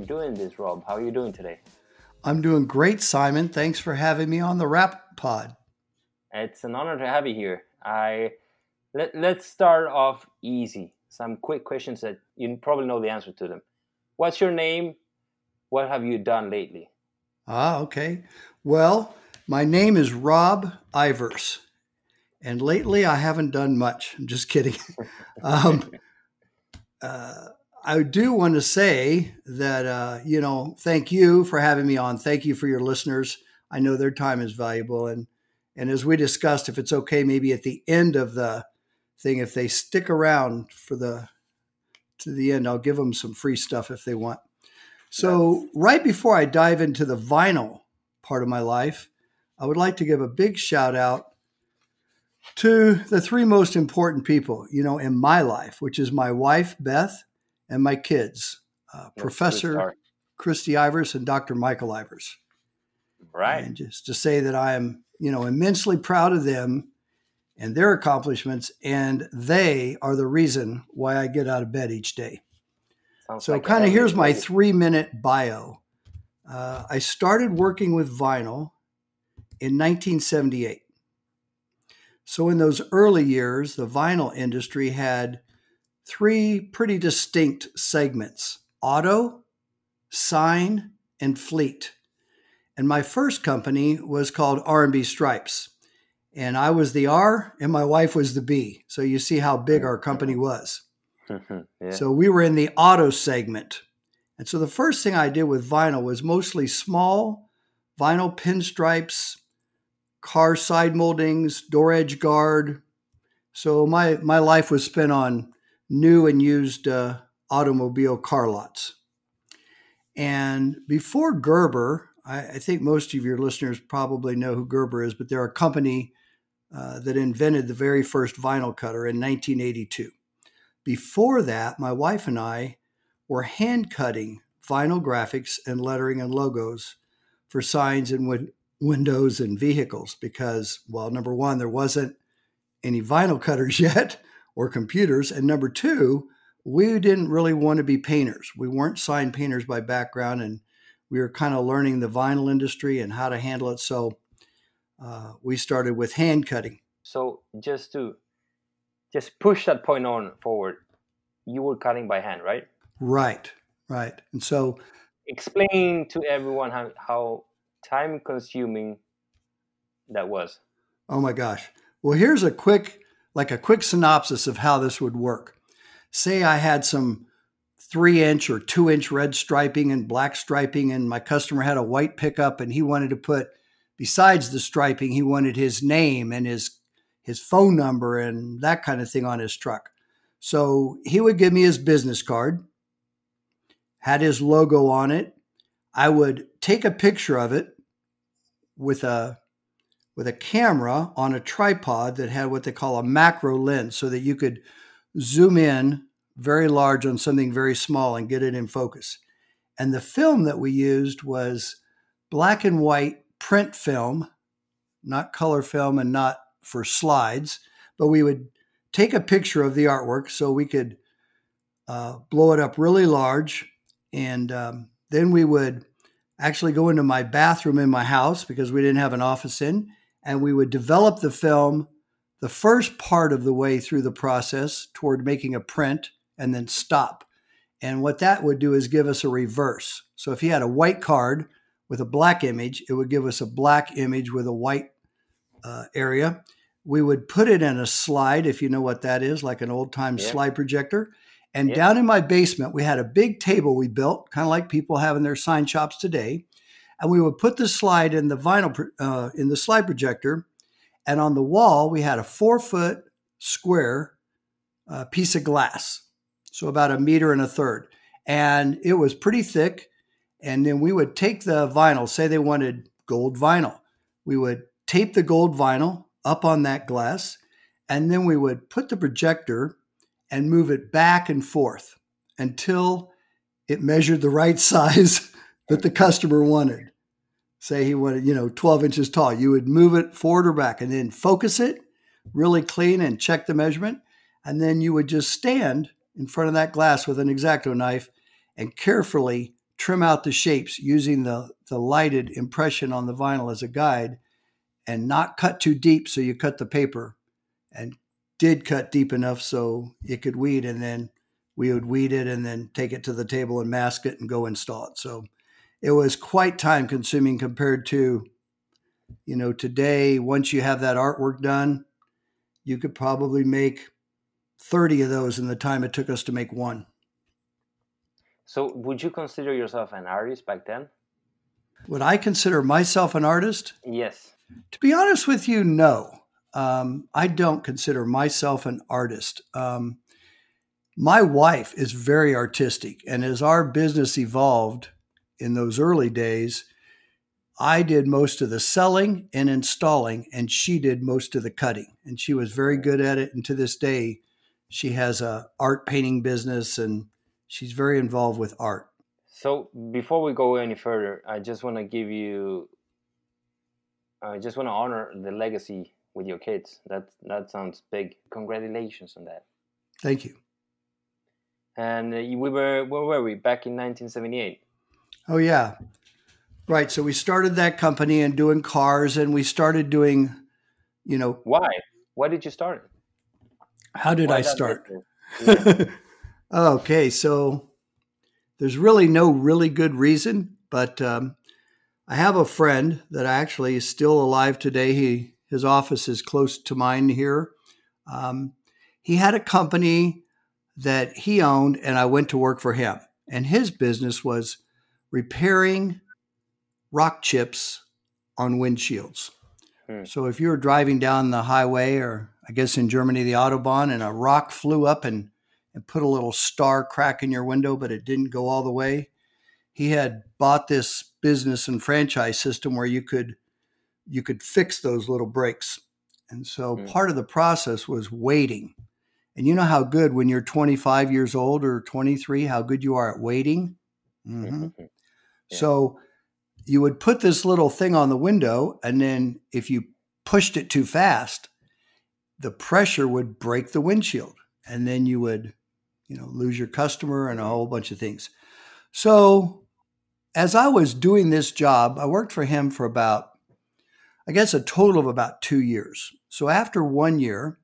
doing this, Rob. How are you doing today? I'm doing great, Simon. Thanks for having me on the Rap Pod. It's an honor to have you here. Let's start off easy. Some quick questions that you probably know the answer to them. What's your name? What have you done lately? Okay. Well, my name is Rob Ivers, and lately I haven't done much. I'm just kidding. um, I do want to say that, thank you for having me on. Thank you for your listeners. I know their time is valuable. And as we discussed, if it's okay, maybe at the end of the thing, if they stick around to the end, I'll give them some free stuff if they want. So right before I dive into the vinyl part of my life, I would like to give a big shout out to the three most important people, in my life, which is my wife, Beth, and my kids, Professor Christy Ivers and Dr. Michael Ivers. Right. And just to say that I am, immensely proud of them and their accomplishments, and they are the reason why I get out of bed each day. So kind of here's my 3-minute bio. I started working with vinyl in 1978. So in those early years, the vinyl industry had three pretty distinct segments: auto, sign, and fleet. And my first company was called R&B Stripes. And I was the R and my wife was the B. So you see how big our company was. Yeah. So we were in the auto segment. And so the first thing I did with vinyl was mostly small vinyl pinstripes, car side moldings, door edge guard. So my life was spent on new and used automobile car lots. And before Gerber, I think most of your listeners probably know who Gerber is, but they're a company that invented the very first vinyl cutter in 1982. Before that, my wife and I were hand cutting vinyl graphics and lettering and logos for signs and windows and vehicles because, well, number one, there wasn't any vinyl cutters yet or computers. And number two, we didn't really want to be painters. We weren't sign painters by background, and we were kind of learning the vinyl industry and how to handle it. So we started with hand cutting. So just push that point on forward. You were cutting by hand, right? Right. And so explain to everyone how time consuming that was. Oh my gosh. Well, here's a quick synopsis of how this would work. Say I had some 3-inch or 2-inch red striping and black striping, and my customer had a white pickup, and he wanted to put, besides the striping, he wanted his name and his phone number and that kind of thing on his truck. So he would give me his business card, had his logo on it. I would take a picture of it with a camera on a tripod that had what they call a macro lens, so that you could zoom in very large on something very small and get it in focus. And the film that we used was black and white print film, not color film and not for slides, but we would take a picture of the artwork so we could blow it up really large. And then we would actually go into my bathroom in my house because we didn't have an office in, and we would develop the film the first part of the way through the process toward making a print and then stop. And what that would do is give us a reverse. So if you had a white card with a black image, it would give us a black image with a white area. We would put it in a slide, if you know what that is, like an old-time slide projector. And down in my basement, we had a big table we built, kind of like people have in their sign shops today. And we would put the slide in the vinyl, in the slide projector. And on the wall, we had a 4-foot square piece of glass. So about 1.33 meters. And it was pretty thick. And then we would take the vinyl, say they wanted gold vinyl. We would tape the gold vinyl up on that glass. And then we would put the projector and move it back and forth until it measured the right size that the customer wanted. Say he wanted, 12 inches tall. You would move it forward or back and then focus it really clean and check the measurement. And then you would just stand in front of that glass with an X-Acto knife and carefully trim out the shapes using the lighted impression on the vinyl as a guide, and not cut too deep so you cut the paper, and did cut deep enough so it could weed, and then we would weed it and then take it to the table and mask it and go install it. So it was quite time consuming compared to, today. Once you have that artwork done, you could probably make 30 of those in the time it took us to make one. So would you consider yourself an artist back then? Would I consider myself an artist? Yes. To be honest with you, no. I don't consider myself an artist. My wife is very artistic, and as our business evolved in those early days, I did most of the selling and installing, and she did most of the cutting, and she was very good at it. And to this day, she has a art painting business, and she's very involved with art. So before we go any further, I just want to honor the legacy with your kids. That sounds big. Congratulations on that. Thank you. And where were we? Back in 1978. Oh, yeah. Right. So we started that company and doing cars, and we started doing, Why? Why did you start? How did Why I that start? business? Yeah. Okay. So there's really no really good reason, but I have a friend that actually is still alive today. His office is close to mine here. He had a company that he owned, and I went to work for him. And his business was repairing rock chips on windshields. So if you were driving down the highway, or I guess in Germany, the Autobahn, and a rock flew up and put a little star crack in your window, but it didn't go all the way, he had bought this business and franchise system where you could fix those little breaks. And so part of the process was waiting. And you know how good when you're 25 years old or 23, how good you are at waiting? Mm-hmm. Yeah. So you would put this little thing on the window, and then if you pushed it too fast, the pressure would break the windshield, and then you would, lose your customer and a whole bunch of things. So as I was doing this job, I worked for him for about, I guess, a total of about 2 years. So after 1 year,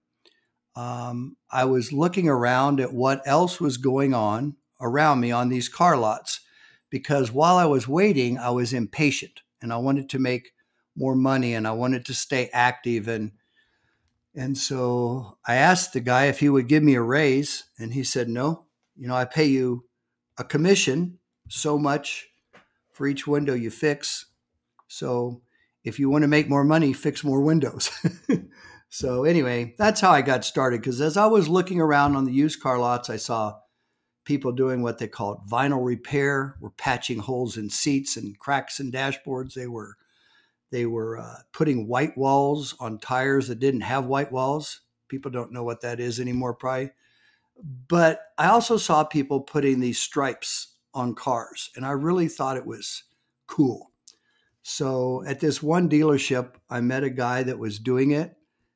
I was looking around at what else was going on around me on these car lots, because while I was waiting, I was impatient and I wanted to make more money and I wanted to stay active. And so I asked the guy if he would give me a raise, and he said, no, I pay you a commission, so much for each window you fix. So if you want to make more money, fix more windows. So anyway, that's how I got started, because as I was looking around on the used car lots, I saw people doing what they called vinyl repair. Were patching holes in seats and cracks in dashboards. They were putting white walls on tires that didn't have white walls. People don't know what that is anymore, probably. But I also saw people putting these stripes on cars, and I really thought it was cool. So at this one dealership, I met a guy that was doing it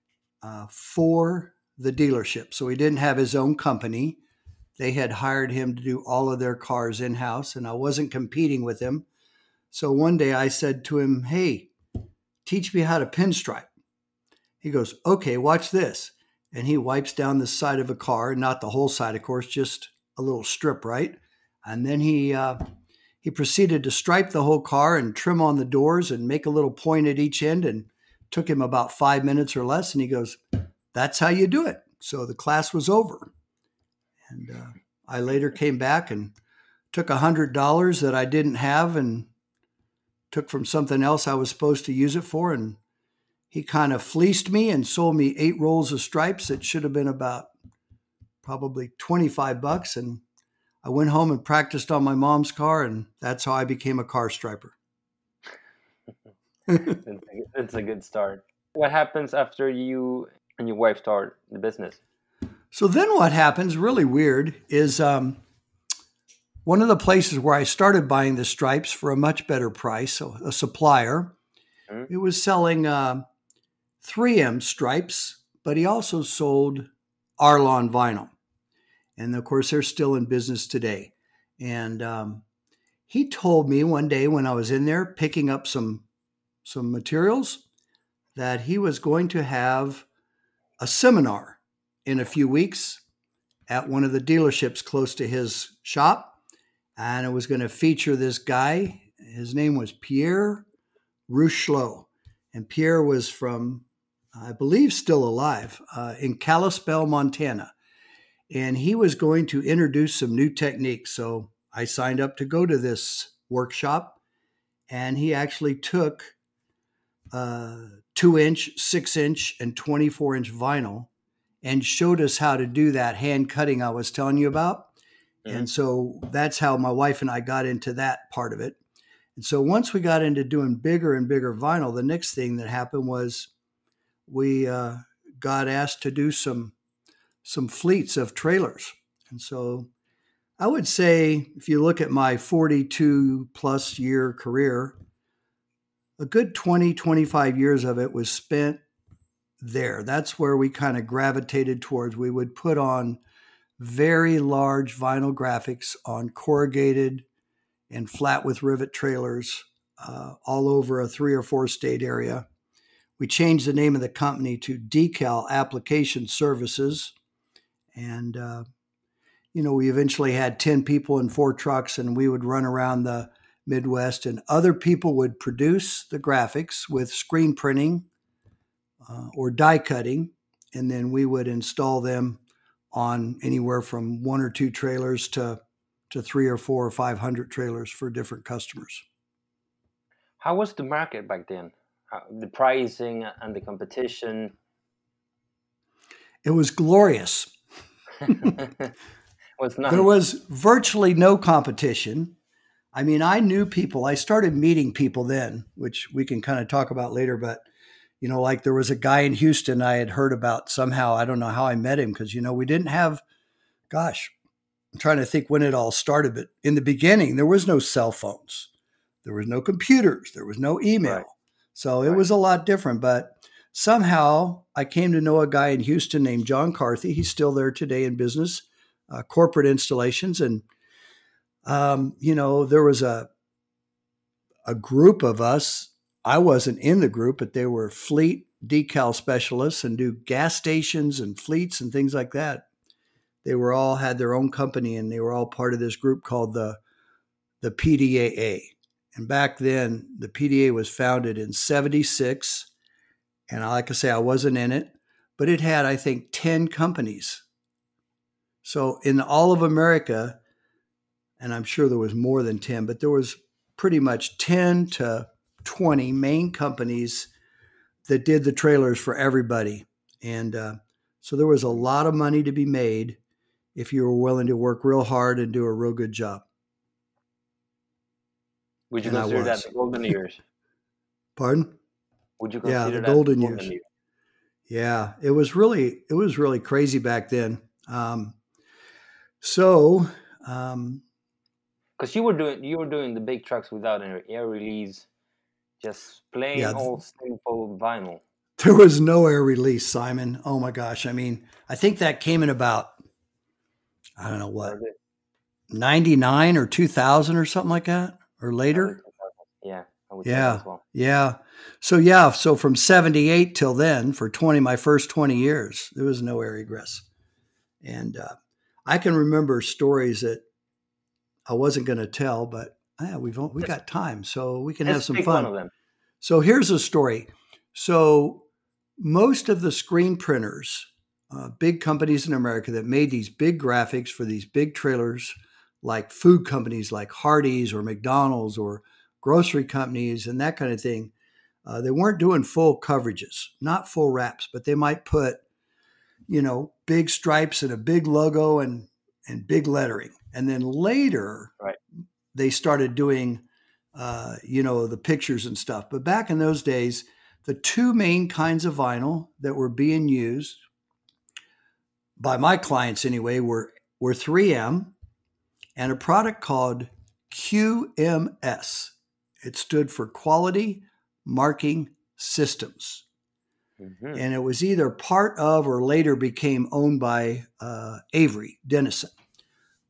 for the dealership. So he didn't have his own company. They had hired him to do all of their cars in-house, and I wasn't competing with him. So one day I said to him, hey, teach me how to pinstripe. He goes, okay, watch this. And he wipes down the side of a car, not the whole side, of course, just a little strip, right? And then he proceeded to stripe the whole car and trim on the doors and make a little point at each end, and took him about 5 minutes or less. And he goes, that's how you do it. So the class was over. And I later came back and took $100 that I didn't have and took from something else I was supposed to use it for. And he kind of fleeced me and sold me 8 rolls of stripes that should have been about probably $25. And I went home and practiced on my mom's car, and that's how I became a car striper. That's a good start. What happens after you and your wife start the business? So then what happens, really weird, is one of the places where I started buying the stripes for a much better price, so a supplier, it was selling 3M stripes, but he also sold Arlon vinyl. And of course, they're still in business today. And he told me one day when I was in there picking up some materials that he was going to have a seminar in a few weeks at one of the dealerships close to his shop. And it was going to feature this guy. His name was Pierre Rouchelot. And Pierre was from, I believe, still alive, in Kalispell, Montana. And he was going to introduce some new techniques. So I signed up to go to this workshop. And he actually took 2-inch, 6-inch, and 24-inch vinyl and showed us how to do that hand cutting I was telling you about. Mm-hmm. And so that's how my wife and I got into that part of it. And so once we got into doing bigger and bigger vinyl, the next thing that happened was we got asked to do some fleets of trailers. And so I would say, if you look at my 42 plus year career, a good 20, 25 years of it was spent there. That's where we kind of gravitated towards. We would put on very large vinyl graphics on corrugated and flat with rivet trailers all over a 3 or 4 state area. We changed the name of the company to Decal Application Services. And, we eventually had 10 people in 4 trucks, and we would run around the Midwest, and other people would produce the graphics with screen printing or die cutting, and then we would install them on anywhere from 1 or 2 trailers to 3 or 4 or 500 trailers for different customers. How was the market back then? The pricing and the competition? It was glorious. There was virtually no competition. I mean, I knew people. I started meeting people then, which we can kind of talk about later. But, like there was a guy in Houston I had heard about somehow. I don't know how I met him because, we didn't have, I'm trying to think when it all started. But in the beginning, there was no cell phones. There was no computers. There was no email. Right. So it was a lot different. But somehow I came to know a guy in Houston named John Carthy. He's still there today in business, corporate installations. And there was a group of us. I wasn't in the group, but they were fleet decal specialists and do gas stations and fleets and things like that. They were all had their own company, and they were all part of this group called the PDAA. And back then, the PDAA was founded in 1976. And like I say, I wasn't in it, but it had, I think, 10 companies. So in all of America, and I'm sure there was more than 10, but there was pretty much 10 to 20 main companies that did the trailers for everybody. And so there was a lot of money to be made if you were willing to work real hard and do a real good job. Would you consider that the golden years? Pardon? Would you consider the golden years? Yeah, it was really crazy back then. Because you were doing the big trucks without an air release, just plain old simple vinyl. There was no air release, Simon. Oh my gosh! I mean, I think that came in about, I don't know what, 99 or 2000 or something like that, or later. Yeah. Yeah. So from 78 till then, for my first 20 years, there was no air egress. And I can remember stories that I wasn't going to tell, but we got time, so we can have some fun. One of them. So here's a story. So most of the screen printers, big companies in America that made these big graphics for these big trailers, like food companies like Hardee's or McDonald's or grocery companies and that kind of thing, they weren't doing full coverages, not full wraps, but they might put, big stripes and a big logo and big lettering. And then later, they started doing, the pictures and stuff. But back in those days, the 2 main kinds of vinyl that were being used by my clients anyway were 3M and a product called QMS. It stood for Quality Marking Systems. Mm-hmm. And it was either part of or later became owned by Avery Dennison.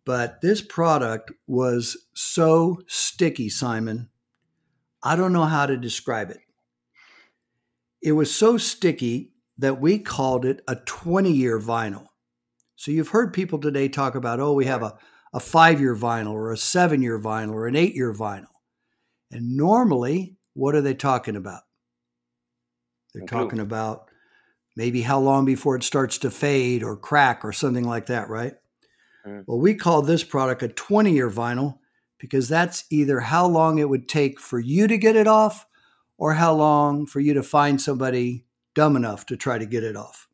But this product was so sticky, Simon. I don't know how to describe it. It was so sticky that we called it a 20-year vinyl. So you've heard people today talk about, oh, we have a 5-year vinyl or a 7-year vinyl or an 8-year vinyl. And normally, what are they talking about? They're talking about maybe how long before it starts to fade or crack or something like that, right? Well, we call this product a 20-year vinyl because that's either how long it would take for you to get it off or how long for you to find somebody dumb enough to try to get it off.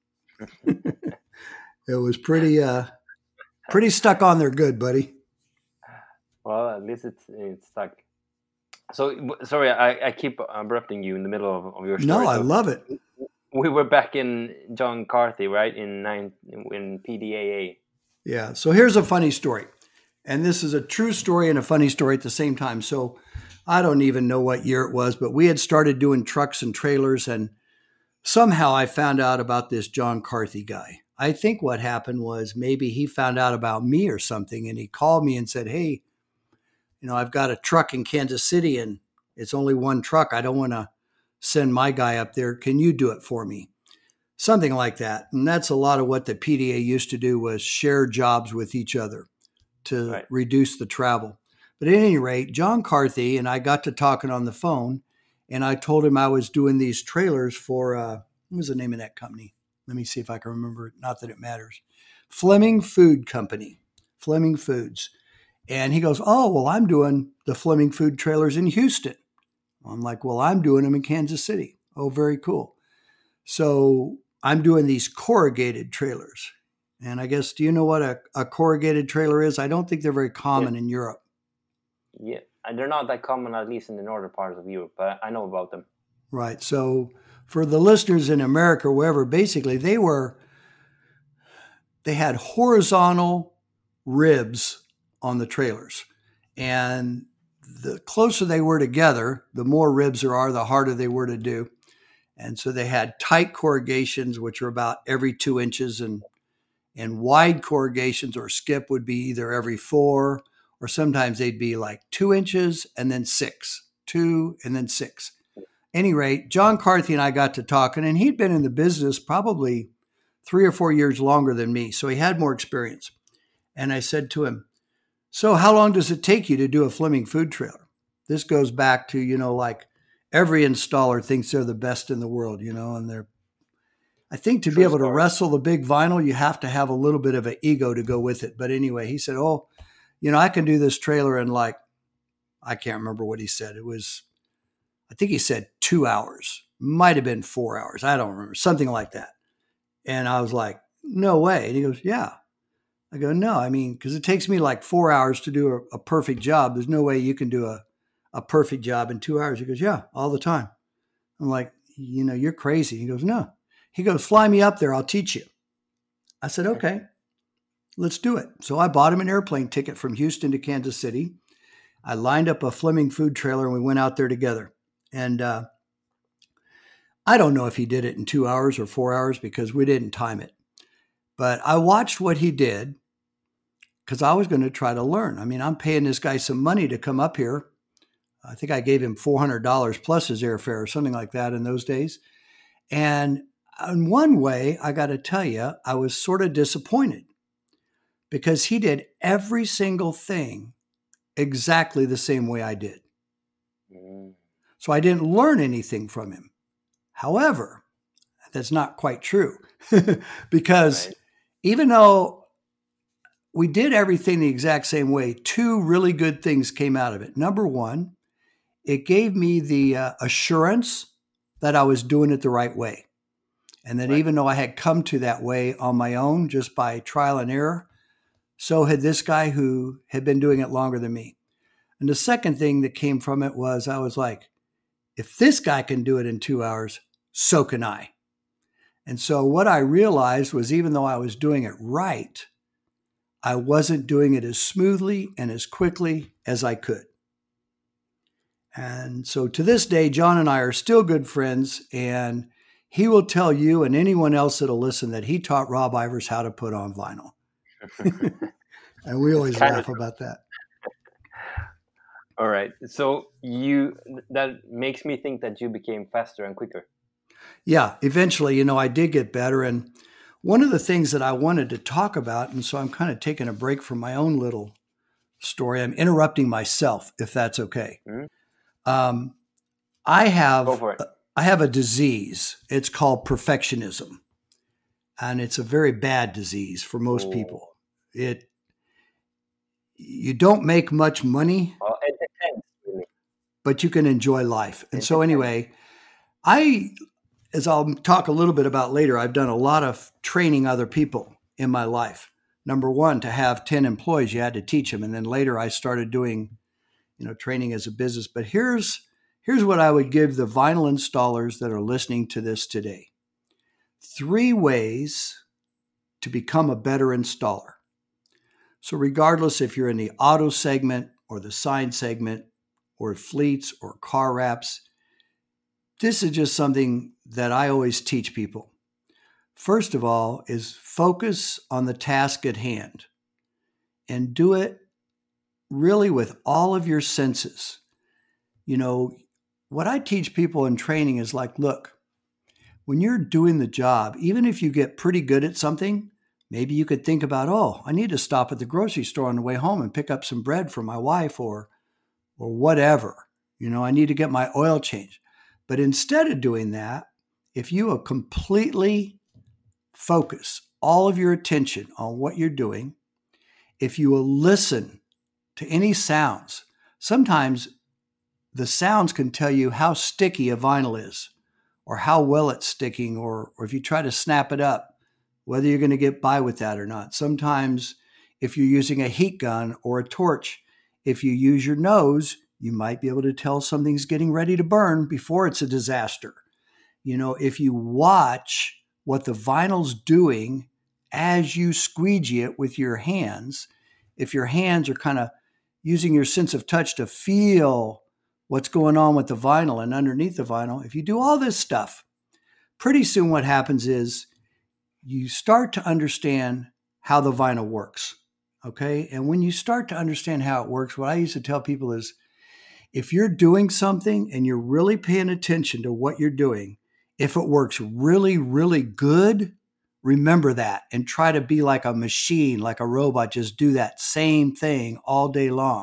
It was pretty stuck on there good, buddy. Well, at least it's stuck. So, sorry, I keep interrupting you in the middle of your story. No, I love it. We were back in John Carthy, right? In PDAA. Yeah. So here's a funny story. And this is a true story and a funny story at the same time. So I don't even know what year it was, but we had started doing trucks and trailers. And somehow I found out about this John Carthy guy. I think what happened was maybe he found out about me or something. And he called me and said, hey, I've got a truck in Kansas City and it's only one truck. I don't want to send my guy up there. Can you do it for me? Something like that. And that's a lot of what the PDA used to do was share jobs with each other to reduce the travel. But at any rate, John Carthy and I got to talking on the phone and I told him I was doing these trailers for, what was the name of that company? Let me see if I can remember it. Not that it matters. Fleming Food Company, Fleming Foods. And he goes, oh, well, I'm doing the Fleming Food trailers in Houston. I'm like, well, I'm doing them in Kansas City. Oh, very cool. So I'm doing these corrugated trailers. And I guess, do you know what a corrugated trailer is? I don't think they're very common in Europe. Yeah, and they're not that common, at least in the northern parts of Europe, but I know about them. Right. So for the listeners in America, or wherever, basically they had horizontal ribs on the trailers. And the closer they were together, the more ribs there are, the harder they were to do. And so they had tight corrugations, which are about every 2 inches, and wide corrugations or skip would be either every 4, or sometimes they'd be like 2 inches and then 6, 2 and then 6. Any rate, John Carthy and I got to talking, and he'd been in the business probably 3 or 4 years longer than me. So he had more experience. And I said to him, so how long does it take you to do a Fleming Food trailer? This goes back to, like every installer thinks they're the best in the world, and I think to be able to wrestle the big vinyl, you have to have a little bit of an ego to go with it. But anyway, he said, oh, I can do this trailer in I can't remember what he said. I think he said 2 hours, might have been 4 hours. I don't remember, something like that. And I was like, no way. And he goes, yeah. I go, no, because it takes me like 4 hours to do a perfect job. There's no way you can do a perfect job in 2 hours. He goes, yeah, all the time. I'm like, you're crazy. He goes, no. He goes, fly me up there. I'll teach you. I said, okay, let's do it. So I bought him an airplane ticket from Houston to Kansas City. I lined up a Fleming Food trailer and we went out there together. And I don't know if he did it in 2 hours or 4 hours because we didn't time it. But I watched what he did because I was going to try to learn. I'm paying this guy some money to come up here. I think I gave him $400 plus his airfare or something like that in those days. And in one way, I got to tell you, I was sort of disappointed because he did every single thing exactly the same way I did. So I didn't learn anything from him. However, that's not quite true because even though we did everything the exact same way, 2 really good things came out of it. Number one, it gave me the assurance that I was doing it the right way. And that even though I had come to that way on my own, just by trial and error, so had this guy who had been doing it longer than me. And the second thing that came from it was I was like, if this guy can do it in 2 hours, so can I. And so what I realized was even though I was doing it right, I wasn't doing it as smoothly and as quickly as I could. And so to this day, John and I are still good friends, and he will tell you and anyone else that'll listen that he taught Rob Ivers how to put on vinyl. And we always kind of laugh about that. all right. So that makes me think that you became faster and quicker. Yeah, eventually, I did get better. And one of the things that I wanted to talk about, and so I'm kind of taking a break from my own little story. I'm interrupting myself, if that's okay. Mhm. Um, I Go have for it. I have a disease. It's called perfectionism, and it's a very bad disease for most Oh, people. You don't make much money, well, it depends, really. but you can enjoy life. And It so depends. anyway, I as I'll talk a little bit about later, I've done a lot of training other people in my life. Number one, to have 10 employees, you had to teach them. And then later I started doing, training as a business. But here's what I would give the vinyl installers that are listening to this today. 3 ways to become a better installer. So regardless if you're in the auto segment or the sign segment or fleets or car wraps, this is just something that I always teach people. First of all, is focus on the task at hand and do it really with all of your senses. What I teach people in training is like, look, when you're doing the job, even if you get pretty good at something, maybe you could think about, oh, I need to stop at the grocery store on the way home and pick up some bread for my wife or whatever. I need to get my oil changed. But instead of doing that, if you will completely focus all of your attention on what you're doing, if you will listen to any sounds, sometimes the sounds can tell you how sticky a vinyl is or how well it's sticking, or if you try to snap it up, whether you're going to get by with that or not. Sometimes if you're using a heat gun or a torch, if you use your nose, you might be able to tell something's getting ready to burn before it's a disaster. If you watch what the vinyl's doing as you squeegee it with your hands, if your hands are kind of using your sense of touch to feel what's going on with the vinyl and underneath the vinyl, if you do all this stuff, pretty soon what happens is you start to understand how the vinyl works. Okay. And when you start to understand how it works, what I used to tell people is if you're doing something and you're really paying attention to what you're doing, if it works really, really good, remember that and try to be like a machine, like a robot, just do that same thing all day long.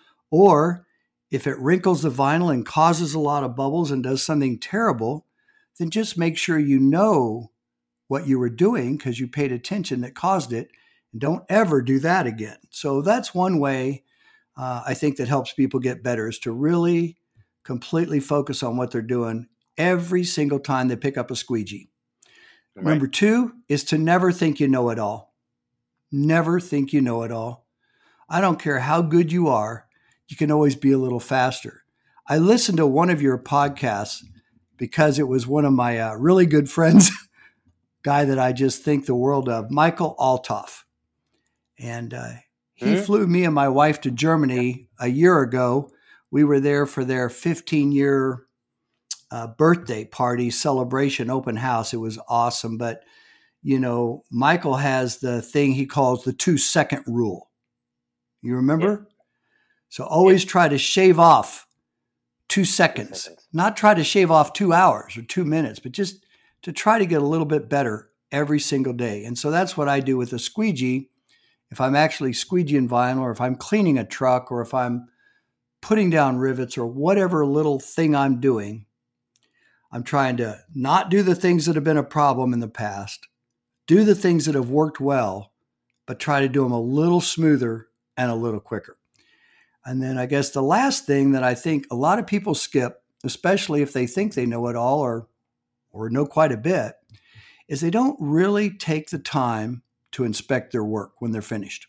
Or if it wrinkles the vinyl and causes a lot of bubbles and does something terrible, then just make sure you know what you were doing because you paid attention that caused it, and don't ever do that again. So that's one way I think that helps people get better, is to really completely focus on what they're doing every single time they pick up a squeegee. Right. Number 2 is to never think you know it all. Never think you know it all. I don't care how good you are, you can always be a little faster. I listened to one of your podcasts because it was one of my really good friends, guy that I just think the world of, Michael Altoff. And he flew me and my wife to Germany a year ago. We were there for their 15-year birthday party celebration open house. It was awesome. But, Michael has the thing he calls the 2-second rule. You remember? Yeah. So always try to shave off 2 seconds, not try to shave off 2 hours or 2 minutes, but just to try to get a little bit better every single day. And so that's what I do with a squeegee. If I'm actually squeegeeing vinyl, or if I'm cleaning a truck, or if I'm putting down rivets, or whatever little thing I'm doing, I'm trying to not do the things that have been a problem in the past, do the things that have worked well, but try to do them a little smoother and a little quicker. And then I guess the last thing that I think a lot of people skip, especially if they think they know it all or know quite a bit, is they don't really take the time to inspect their work when they're finished.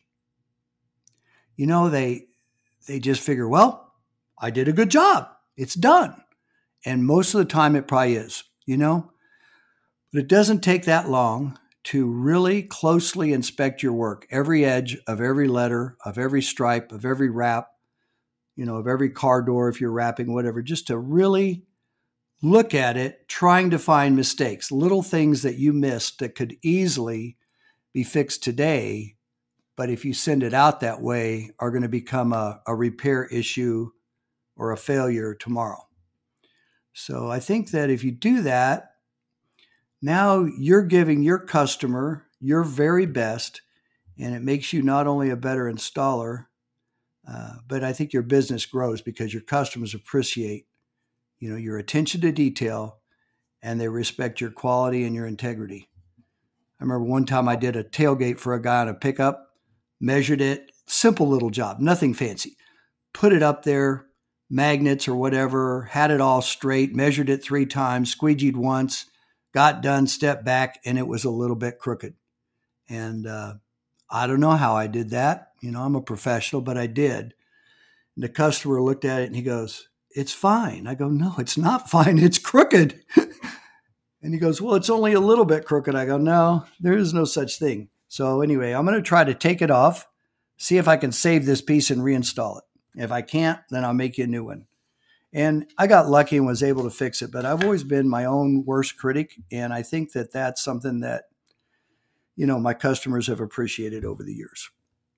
They just figure, well, I did a good job. It's done. And most of the time it probably is, But it doesn't take that long to really closely inspect your work, every edge of every letter, of every stripe, of every wrap, of every car door if you're wrapping, whatever, just to really look at it, trying to find mistakes, little things that you missed that could easily be fixed today, but if you send it out that way, are going to become a repair issue or a failure tomorrow. So I think that if you do that, now you're giving your customer your very best, and it makes you not only a better installer, but I think your business grows because your customers appreciate, your attention to detail, and they respect your quality and your integrity. I remember one time I did a tailgate for a guy on a pickup, measured it, simple little job, nothing fancy. Put it up there, magnets or whatever, had it all straight, measured it 3 times, squeegeed once, got done, stepped back, and it was a little bit crooked. And I don't know how I did that. I'm a professional, but I did. And the customer looked at it and he goes, "It's fine." I go, "No, it's not fine. It's crooked." And he goes, "Well, it's only a little bit crooked." I go, "No, there is no such thing." So anyway, I'm going to try to take it off, see if I can save this piece and reinstall it. If I can't, then I'll make you a new one. And I got lucky and was able to fix it, but I've always been my own worst critic. And I think that that's something that, my customers have appreciated over the years.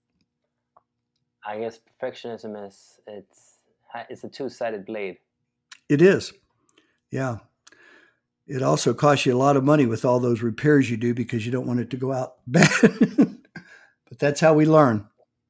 I guess perfectionism it's a two-sided blade. It is. Yeah. It also costs you a lot of money with all those repairs you do because you don't want it to go out bad. But that's how we learn.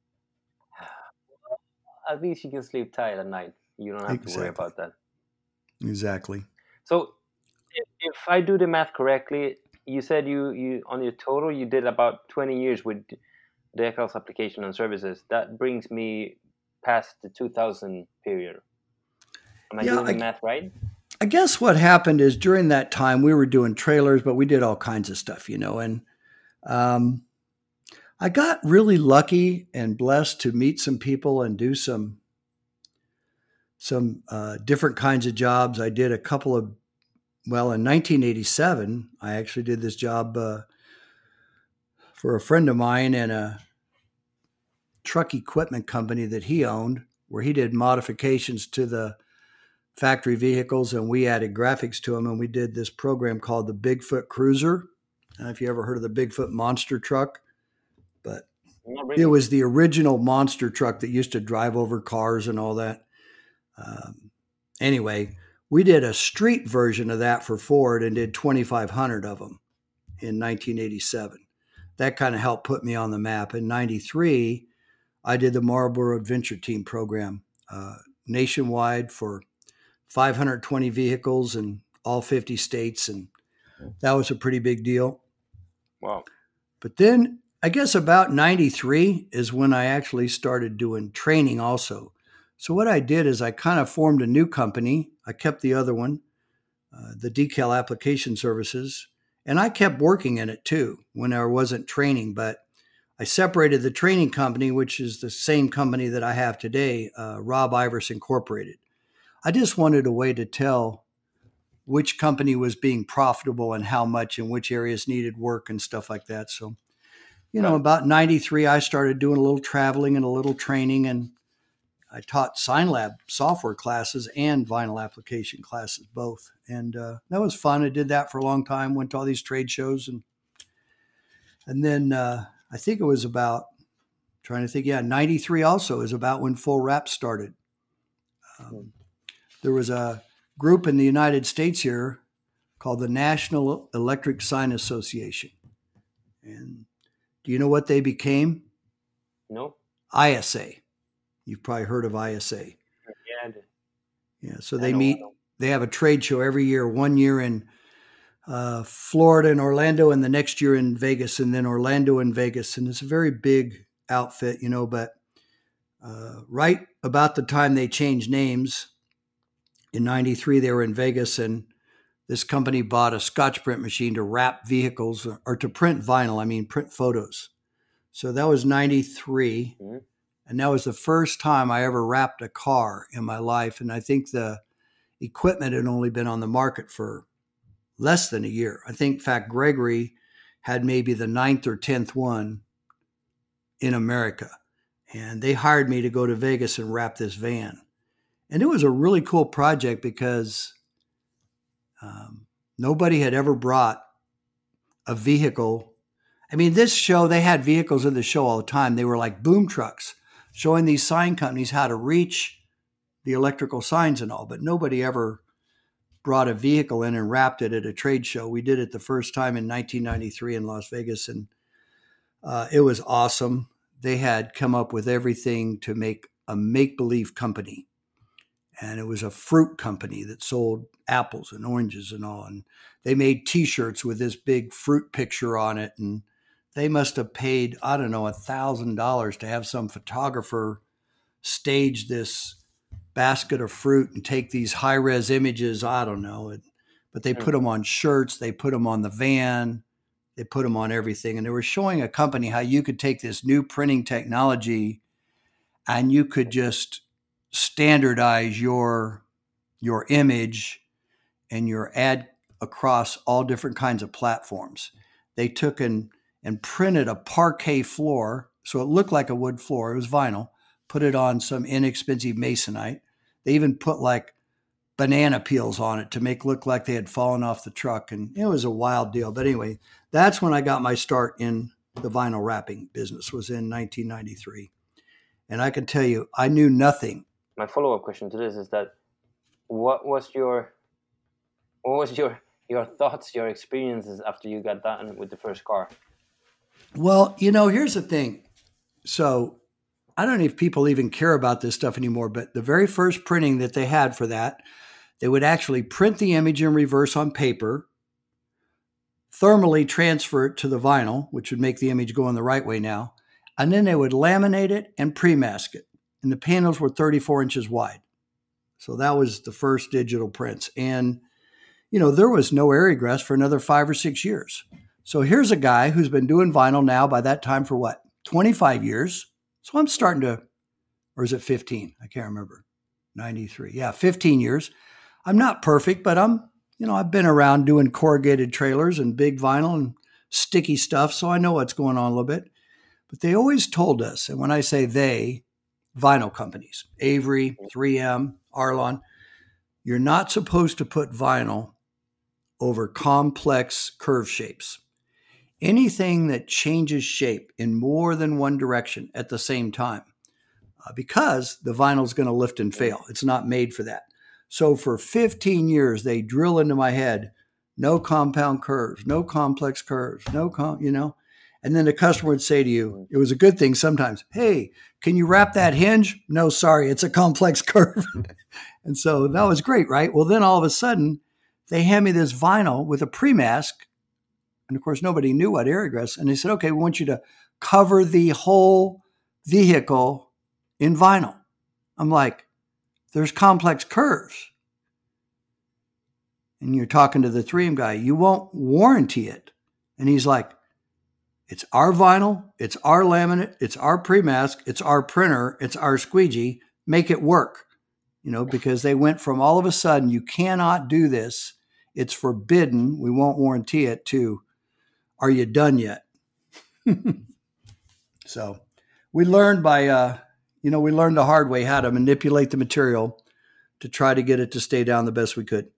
At least you can sleep tight at night. You don't have to worry about that. Exactly. So if I do the math correctly, you said you on your total, you did about 20 years with Decals Application and Services. That brings me past the 2000 period. Am I doing the math right? I guess what happened is during that time we were doing trailers, but we did all kinds of stuff, and I got really lucky and blessed to meet some people and do some different kinds of jobs. I did a couple of, in 1987, I actually did this job for a friend of mine and a truck equipment company that he owned, where he did modifications to the factory vehicles, and we added graphics to them, and we did this program called the Bigfoot Cruiser. I don't know if you ever heard of the Bigfoot monster truck, but it was the original monster truck that used to drive over cars and all that. Anyway, we did a street version of that for Ford and did 2,500 of them in 1987. That kind of helped put me on the map. In 93, I did the Marlboro Adventure Team program nationwide for 520 vehicles in all 50 states, and that was a pretty big deal. Wow. But then I guess about 93 is when I actually started doing training also. So what I did is I kind of formed a new company. I kept the other one, the Decal Application Services, and I kept working in it too when I wasn't training, but I separated the training company, which is the same company that I have today, Rob Ivers Incorporated. I just wanted a way to tell which company was being profitable and how much and which areas needed work and stuff like that. So, about 93, I started doing a little traveling and a little training, and I taught SignLab software classes and vinyl application classes, both. And that was fun. I did that for a long time, went to all these trade shows. And then I think it was about, 93 also is about when Full Wrap started. There was a group in the United States here called the National Electric Sign Association. And do you know what they became? No. ISA. You've probably heard of ISA. Yeah, I did. Yeah, so they meet, they have a trade show every year, one year in Florida and Orlando, and the next year in Vegas, and then Orlando and Vegas. And it's a very big outfit, but right about the time they changed names, in 93, they were in Vegas, and this company bought a Scotch print machine to wrap vehicles or to print vinyl, print photos. So that was 93. Mm-hmm. And that was the first time I ever wrapped a car in my life. And I think the equipment had only been on the market for less than a year. I think, in fact, Gregory had maybe the 9th or 10th one in America. And they hired me to go to Vegas and wrap this van. And it was a really cool project because nobody had ever brought a vehicle I mean, this show, they had vehicles in the show all the time. They were like boom trucks showing these sign companies how to reach the electrical signs and all, but nobody ever brought a vehicle in and wrapped it at a trade show. We did it the first time in 1993 in Las Vegas, and it was awesome. They had come up with everything to make a make-believe company. And it was a fruit company that sold apples and oranges and all. And they made T-shirts with this big fruit picture on it. And they must have paid, I don't know, $1,000 to have some photographer stage this basket of fruit and take these high-res images. I don't know. But they put them on shirts. They put them on the van. They put them on everything. And they were showing a company how you could take this new printing technology and you could just standardize your image and your ad across all different kinds of platforms. They took and printed a parquet floor, so it looked like a wood floor. It was vinyl. Put it on some inexpensive masonite. They even put like banana peels on it to make it look like they had fallen off the truck, and it was a wild deal. But anyway, that's when I got my start in the vinyl wrapping business. Was in 1993, and I can tell you, I knew nothing. My follow-up question to this is that what was your thoughts, your experiences after you got done with the first car? Well, here's the thing. So I don't know if people even care about this stuff anymore, but the very first printing that they had for that, they would actually print the image in reverse on paper, thermally transfer it to the vinyl, which would make the image go in the right way now, and then they would laminate it and pre-mask it. And the panels were 34 inches wide. So that was the first digital prints. And, there was no Aerograss for another 5 or 6 years. So here's a guy who's been doing vinyl now by that time for 25 years. So I'm starting to, or is it 15? I can't remember. 93. Yeah, 15 years. I'm not perfect, but I've been around doing corrugated trailers and big vinyl and sticky stuff. So I know what's going on a little bit. But they always told us, and when I say they, vinyl companies, Avery, 3M, Arlon, you're not supposed to put vinyl over complex curve shapes. Anything that changes shape in more than one direction at the same time, because the vinyl is going to lift and fail. It's not made for that. So for 15 years, they drill into my head, no compound curves, no complex curves, and then the customer would say to you, it was a good thing sometimes, hey, can you wrap that hinge? No, sorry, it's a complex curve. And so that was great, right? Well, then all of a sudden, they hand me this vinyl with a pre-mask. And of course, nobody knew what Aerograss. And they said, okay, we want you to cover the whole vehicle in vinyl. I'm like, there's complex curves. And you're talking to the 3M guy, you won't warranty it. And he's like, it's our vinyl, it's our laminate, it's our pre-mask, it's our printer, it's our squeegee, make it work. Because they went from all of a sudden, you cannot do this, it's forbidden, we won't warranty it, to, are you done yet? So we learned we learned the hard way how to manipulate the material to try to get it to stay down the best we could.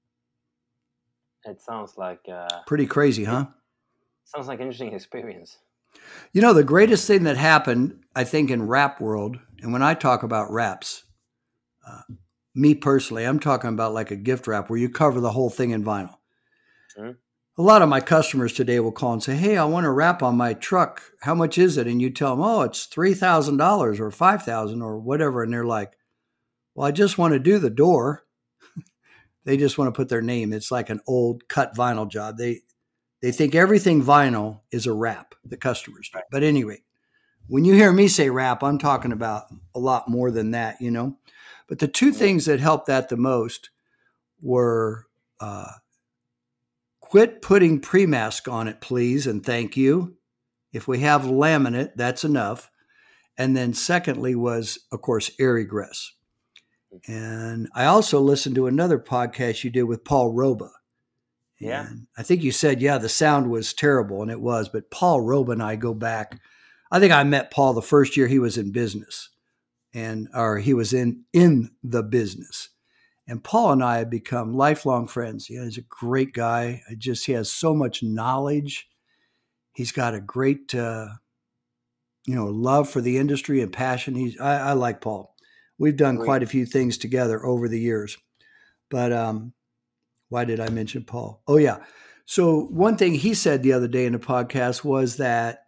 It sounds like... pretty crazy, huh? Sounds like an interesting experience. The greatest thing that happened, I think, in wrap world, and when I talk about wraps, me personally, I'm talking about like a gift wrap where you cover the whole thing in vinyl. Mm-hmm. A lot of my customers today will call and say, hey, I want to wrap on my truck. How much is it? And you tell them, oh, it's $3,000 or $5,000 or whatever. And they're like, well, I just want to do the door. They just want to put their name. It's like an old cut vinyl job. They think everything vinyl is a wrap, the customers do. But anyway, when you hear me say wrap, I'm talking about a lot more than that, But the two things that helped that the most were quit putting pre-mask on it, please, and thank you. If we have laminate, that's enough. And then secondly was, of course, Aerograss. And I also listened to another podcast you did with Paul Roba. Yeah. And I think you said, the sound was terrible, and it was. But Paul Roba and I go back. I think I met Paul the first year he was in business, or he was in the business. And Paul and I have become lifelong friends. He's a great guy. He has so much knowledge. He's got a great, love for the industry and passion. I like Paul. We've done Great. quite a few things together over the years. But why did I mention Paul? Oh, yeah. So one thing he said the other day in the podcast was that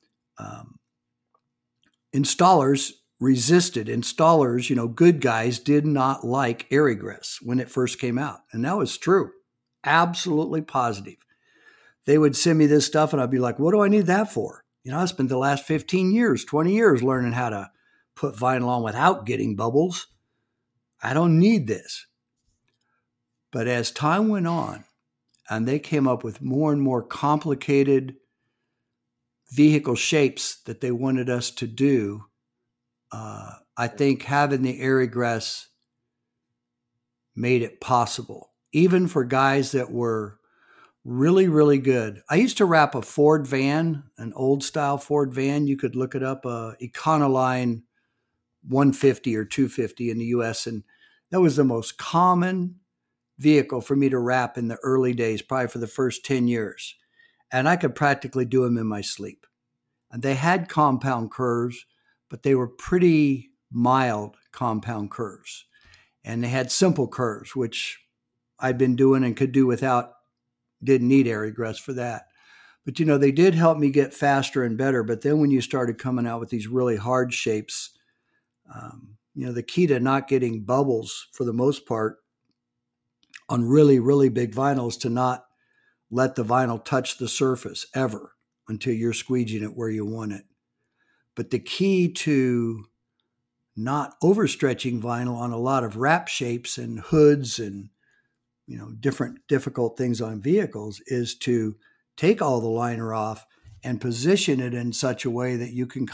installers resisted. Installers, good guys did not like AirEgress when it first came out. And that was true. Absolutely positive. They would send me this stuff and I'd be like, what do I need that for? I spent the last 15 years, 20 years learning how to put vinyl on without getting bubbles. I don't need this. But as time went on and they came up with more and more complicated vehicle shapes that they wanted us to do, I think having the AirEgress made it possible, even for guys that were really, really good. I used to wrap a Ford van, an old style Ford van. You could look it up, Econoline 150 or 250 in the US. And that was the most common vehicle for me to wrap in the early days, probably for the first 10 years. And I could practically do them in my sleep. And they had compound curves, but they were pretty mild compound curves. And they had simple curves, which I'd been doing and could do without, didn't need AirEgress for that. But, they did help me get faster and better. But then when you started coming out with these really hard shapes, the key to not getting bubbles for the most part on really, really big vinyl is to not let the vinyl touch the surface ever until you're squeegeeing it where you want it. But the key to not overstretching vinyl on a lot of wrap shapes and hoods and, different difficult things on vehicles is to take all the liner off and position it in such a way that you can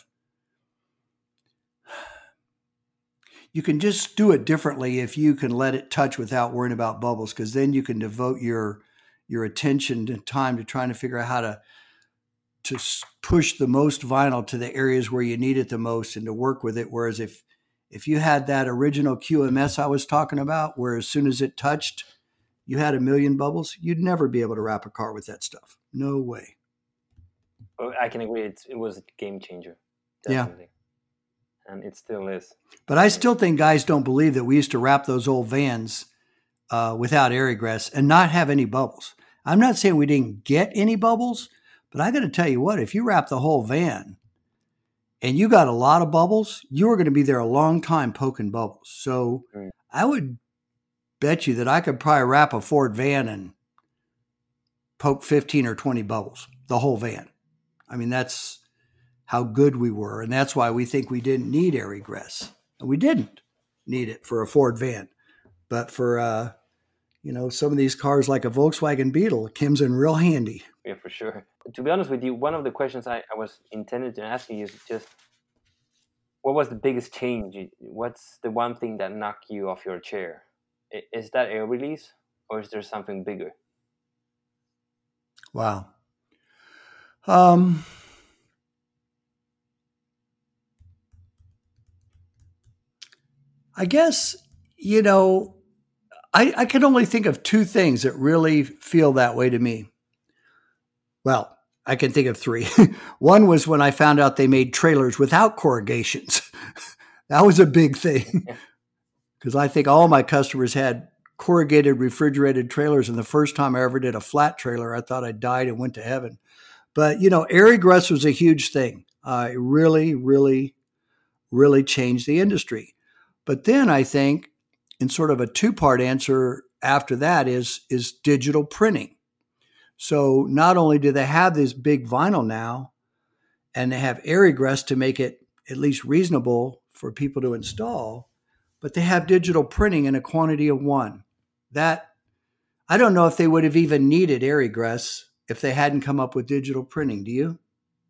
you can just do it differently if you can let it touch without worrying about bubbles, because then you can devote your attention and time to trying to figure out how to push the most vinyl to the areas where you need it the most and to work with it. Whereas if you had that original QMS I was talking about, where as soon as it touched, you had a million bubbles, you'd never be able to wrap a car with that stuff. No way. I can agree. It was a game changer. Definitely. Yeah. And it still is. But I still think guys don't believe that we used to wrap those old vans without AirEgress and not have any bubbles. I'm not saying we didn't get any bubbles, but I got to tell you what, if you wrap the whole van and you got a lot of bubbles, you are going to be there a long time poking bubbles. So I would bet you that I could probably wrap a Ford van and poke 15 or 20 bubbles, the whole van. I mean, that's how good we were. And that's why we think we didn't need AirEgress. And we didn't need it for a Ford van. But for, some of these cars like a Volkswagen Beetle, it comes in real handy. Yeah, for sure. To be honest with you, one of the questions I was intended to ask you is just, what was the biggest change? What's the one thing that knocked you off your chair? Is that air release, or is there something bigger? Wow. I guess, I can only think of two things that really feel that way to me. Well, I can think of three. One was when I found out they made trailers without corrugations. That was a big thing because I think all my customers had corrugated refrigerated trailers. And the first time I ever did a flat trailer, I thought I died and went to heaven. But, AirEgress was a huge thing. It really, really, really changed the industry. But then I think in sort of a two-part answer after that is digital printing. So not only do they have this big vinyl now, and they have AirEgress to make it at least reasonable for people to install, but they have digital printing in a quantity of one. That, I don't know if they would have even needed AirEgress if they hadn't come up with digital printing. Do you?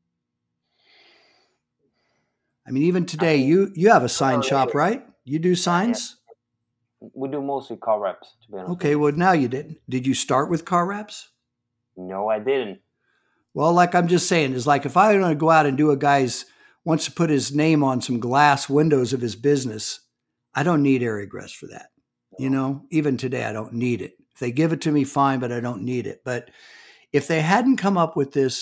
I mean, even today, you have a sign shop, right? You do signs? Yeah. We do mostly car wraps, to be honest. Okay, well, now you didn't. Did you start with car wraps? No, I didn't. Well, like I'm just saying, is like if I want to go out and do a guy's wants to put his name on some glass windows of his business, I don't need AirEgress for that. Even today, I don't need it. If they give it to me, fine, but I don't need it. But if they hadn't come up with this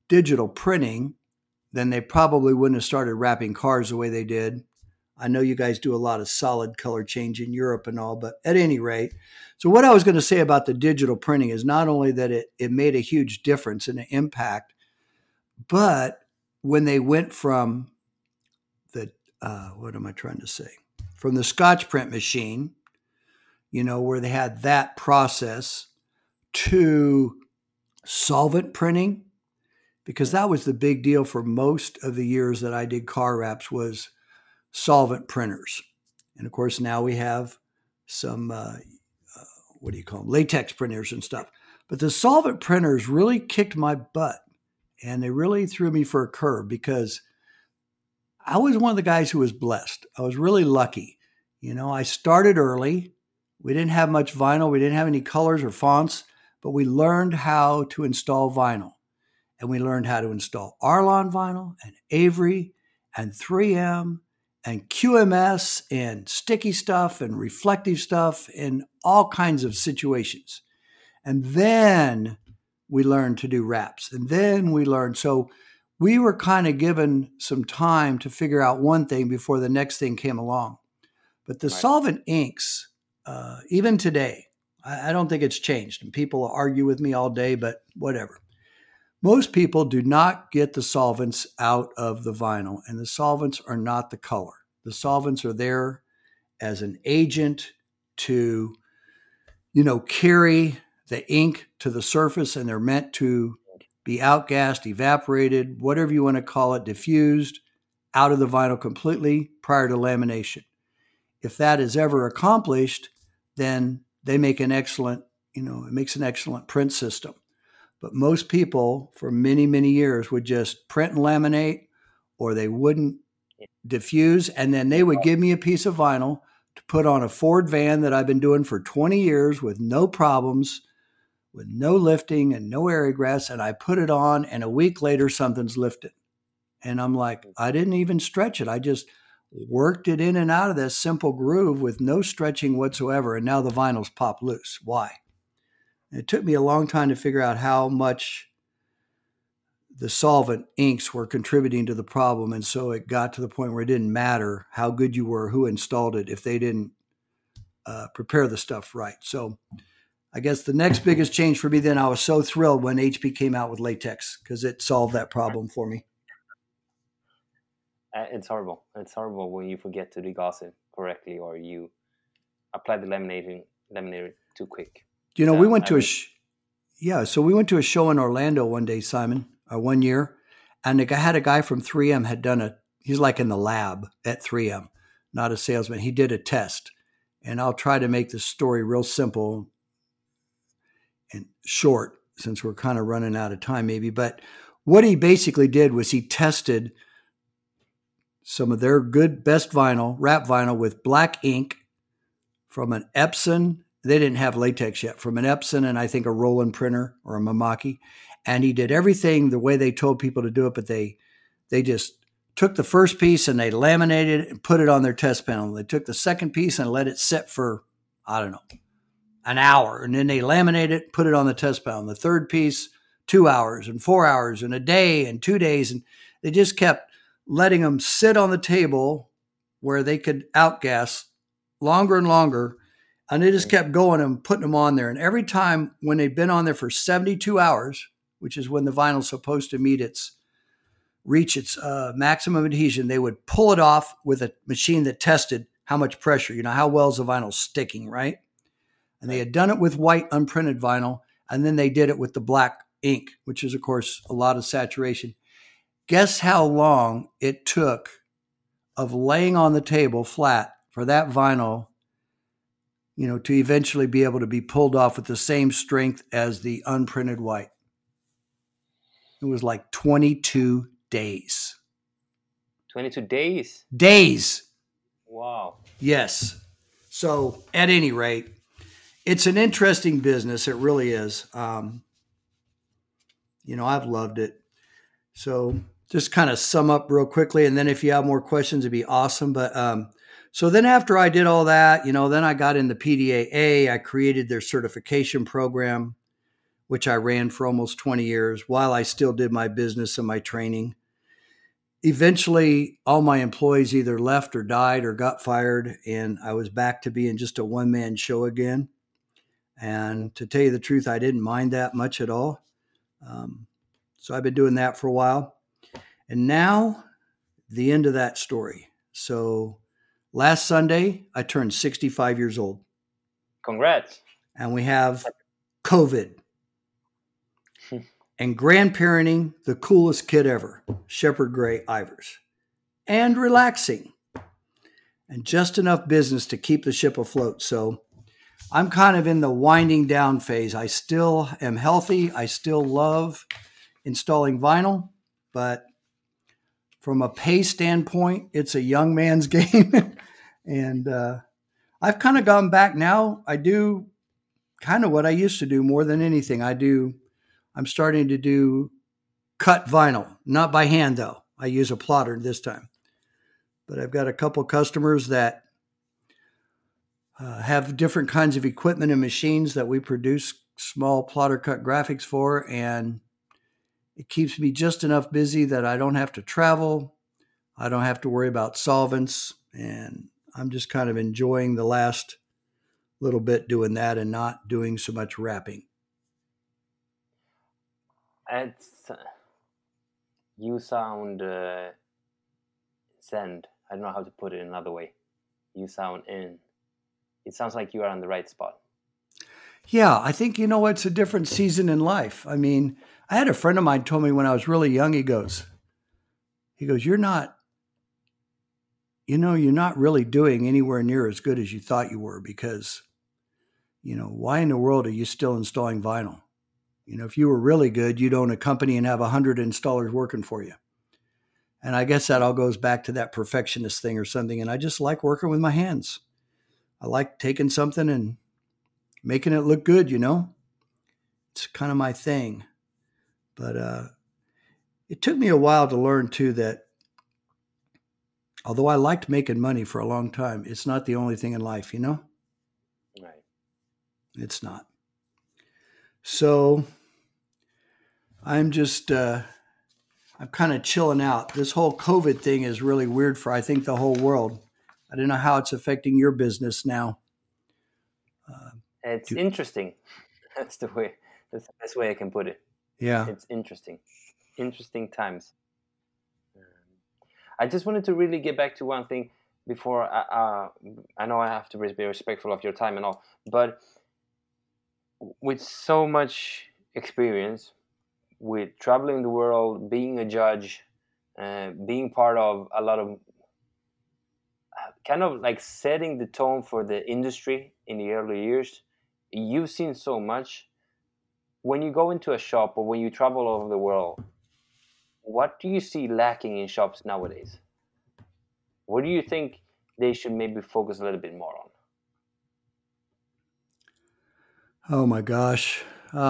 digital printing, then they probably wouldn't have started wrapping cars the way they did. I know you guys do a lot of solid color change in Europe and all, but at any rate, so what I was going to say about the digital printing is not only that it made a huge difference and an impact, but when they went from the, what am I trying to say? From the Scotch print machine, where they had that process, to solvent printing, because that was the big deal for most of the years that I did car wraps, was solvent printers. And of course, now we have some, what do you call them? Latex printers and stuff. But the solvent printers really kicked my butt, and they really threw me for a curve, because I was one of the guys who was blessed. I was really lucky. I started early. We didn't have much vinyl. We didn't have any colors or fonts, but we learned how to install vinyl. And we learned how to install Arlon vinyl and Avery and 3M and QMS and sticky stuff and reflective stuff in all kinds of situations. And then we learned to do wraps. And then we learned. So we were kind of given some time to figure out one thing before the next thing came along. But the solvent inks, even today, I don't think it's changed. And people argue with me all day, but whatever. Most people do not get the solvents out of the vinyl, and the solvents are not the color. The solvents are there as an agent to, carry the ink to the surface, and they're meant to be outgassed, evaporated, whatever you want to call it, diffused out of the vinyl completely prior to lamination. If that is ever accomplished, then they make an excellent, it makes an excellent print system. But most people for many, many years would just print and laminate, or they wouldn't diffuse. And then they would give me a piece of vinyl to put on a Ford van that I've been doing for 20 years with no problems, with no lifting and no air egress. And I put it on, and a week later, something's lifted. And I'm like, I didn't even stretch it. I just worked it in and out of this simple groove with no stretching whatsoever. And now the vinyl's popped loose. Why? It took me a long time to figure out how much the solvent inks were contributing to the problem. And so it got to the point where it didn't matter how good you were, who installed it, if they didn't prepare the stuff right. So I guess the next biggest change for me then, I was so thrilled when HP came out with latex, because it solved that problem for me. It's horrible. It's horrible when you forget to degauss it correctly, or you apply the laminator too quick. We went to we went to a show in Orlando one day, Simon, 1 year, and had a guy from 3M had done he's like in the lab at 3M, not a salesman. He did a test, and I'll try to make the story real simple and short, since we're kind of running out of time maybe. But what he basically did was he tested some of their best vinyl, wrap vinyl, with black ink from an Epson. They didn't have latex yet, from an Epson and I think a Roland printer or a Mamaki. And he did everything the way they told people to do it, but they just took the first piece and they laminated it and put it on their test panel. They took the second piece and let it sit for, an hour. And then they laminated it, put it on the test panel. And the third piece, 2 hours and 4 hours and a day and 2 days. And they just kept letting them sit on the table where they could outgas longer and longer. And they just kept going and putting them on there. And every time when they'd been on there for 72 hours, which is when the vinyl's supposed to reach its maximum adhesion, they would pull it off with a machine that tested how much pressure, how well is the vinyl sticking, right? And they had done it with white unprinted vinyl, and then they did it with the black ink, which is, of course, a lot of saturation. Guess how long it took of laying on the table flat for that vinyl to eventually be able to be pulled off with the same strength as the unprinted white. It was like 22 days. 22 days? Days. Wow. Yes. So at any rate, it's an interesting business. It really is. I've loved it. So just kind of sum up real quickly. And then if you have more questions, it'd be awesome. But so then after I did all that, then I got in the PDAA. I created their certification program, which I ran for almost 20 years while I still did my business and my training. Eventually, all my employees either left or died or got fired, and I was back to being just a one-man show again. And to tell you the truth, I didn't mind that much at all. So I've been doing that for a while. And now, the end of that story. So last Sunday, I turned 65 years old. Congrats. And we have COVID. And grandparenting the coolest kid ever, Shepherd Gray Ivers. And relaxing. And just enough business to keep the ship afloat. So I'm kind of in the winding down phase. I still am healthy. I still love installing vinyl. But from a pay standpoint, it's a young man's game. And I've kind of gone back now. I do kind of what I used to do more than anything. I'm starting to do cut vinyl, not by hand though. I use a plotter this time. But I've got a couple customers that have different kinds of equipment and machines that we produce small plotter cut graphics for. And it keeps me just enough busy that I don't have to travel. I don't have to worry about solvents. And I'm just kind of enjoying the last little bit doing that and not doing so much wrapping. You sound zen. I don't know how to put it another way. It sounds like you are on the right spot. Yeah, I think, it's a different season in life. I mean, I had a friend of mine told me when I was really young, he goes, you're not really doing anywhere near as good as you thought you were because, why in the world are you still installing vinyl? If you were really good, you'd own a company and have 100 installers working for you. And I guess that all goes back to that perfectionist thing or something. And I just like working with my hands. I like taking something and making it look good, It's kind of my thing. But it took me a while to learn, too, that although I liked making money for a long time, it's not the only thing in life, Right. It's not. So I'm just, I'm kind of chilling out. This whole COVID thing is really weird for, I think, the whole world. I don't know how it's affecting your business now. It's interesting. That's the best way I can put it. Yeah. It's interesting. Interesting times. I just wanted to really get back to one thing before I know I have to be respectful of your time and all, but with so much experience, with traveling the world, being a judge, being part of a lot of kind of like setting the tone for the industry in the early years, you've seen so much. When you go into a shop or when you travel all over the world, what do you see lacking in shops nowadays? What do you think they should maybe focus a little bit more on? Oh my gosh.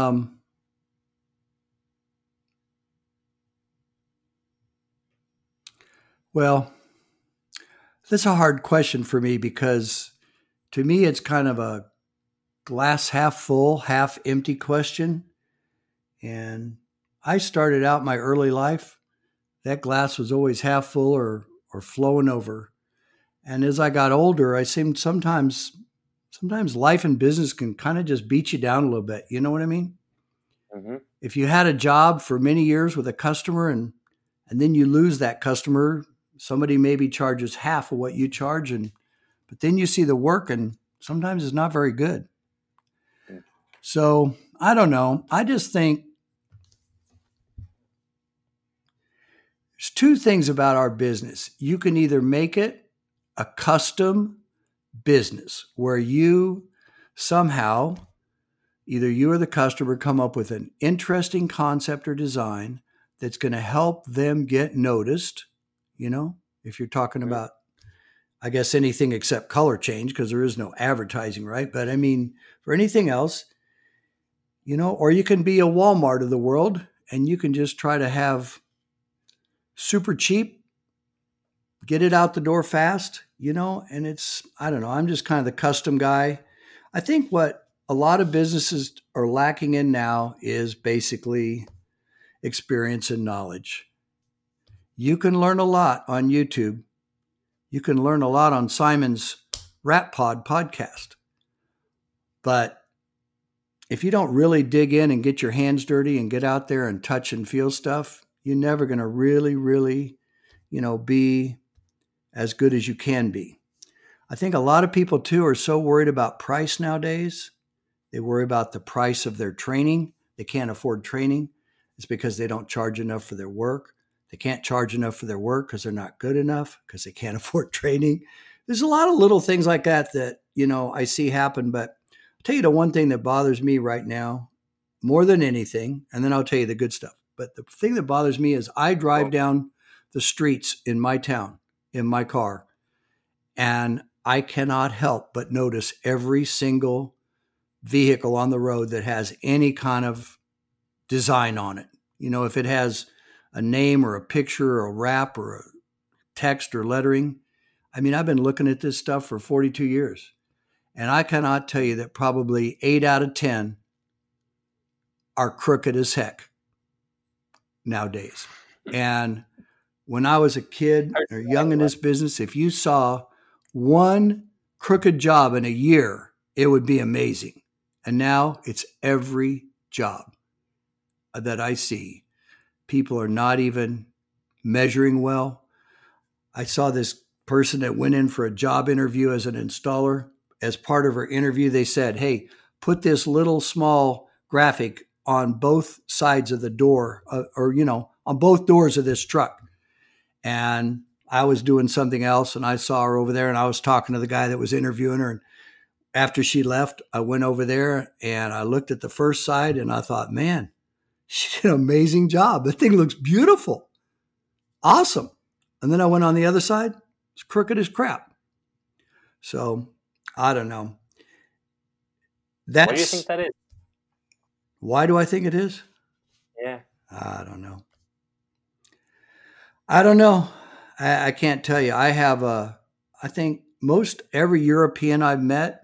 Well, that's a hard question for me because to me, it's kind of a glass half full, half empty question. And I started out my early life, that glass was always half full or flowing over. And as I got older, I seemed sometimes life and business can kind of just beat you down a little bit. You know what I mean? Mm-hmm. If you had a job for many years with a customer and then you lose that customer, somebody maybe charges half of what you charge, but then you see the work and sometimes it's not very good. So I don't know. I just think there's two things about our business. You can either make it a custom business where you somehow, either you or the customer, come up with an interesting concept or design that's going to help them get noticed. If you're talking about, I guess, anything except color change, because there is no advertising, right? But I mean, for anything else, or you can be a Walmart of the world and you can just try to have super cheap, get it out the door fast, and it's, I don't know, I'm just kind of the custom guy. I think what a lot of businesses are lacking in now is basically experience and knowledge. You can learn a lot on YouTube. You can learn a lot on Simon's Rap Pod podcast. But if you don't really dig in and get your hands dirty and get out there and touch and feel stuff, you're never going to really, really, be as good as you can be. I think a lot of people too are so worried about price nowadays. They worry about the price of their training. They can't afford training. It's because they don't charge enough for their work. They can't charge enough for their work because they're not good enough because they can't afford training. There's a lot of little things like that I see happen. But I'll tell you the one thing that bothers me right now more than anything, and then I'll tell you the good stuff. But the thing that bothers me is I drive down the streets in my town in my car, and I cannot help but notice every single vehicle on the road that has any kind of design on it. If it has a name or a picture or a wrap or a text or lettering. I mean, I've been looking at this stuff for 42 years, and I cannot tell you that probably 8 out of 10 are crooked as heck nowadays. And when I was a kid or young in this business, if you saw one crooked job in a year, it would be amazing. And now it's every job that I see. People are not even measuring well. I saw this person that went in for a job interview as an installer. As part of her interview, they said, hey, put this little small graphic on both sides of the door on both doors of this truck. And I was doing something else, and I saw her over there, and I was talking to the guy that was interviewing her. And after she left, I went over there and I looked at the first side, and I thought, man, she did an amazing job. The thing looks beautiful. Awesome. And then I went on the other side. It's crooked as crap. So I don't know. What do you think that is? Why do I think it is? Yeah. I don't know. I can't tell you. I think most every European I've met,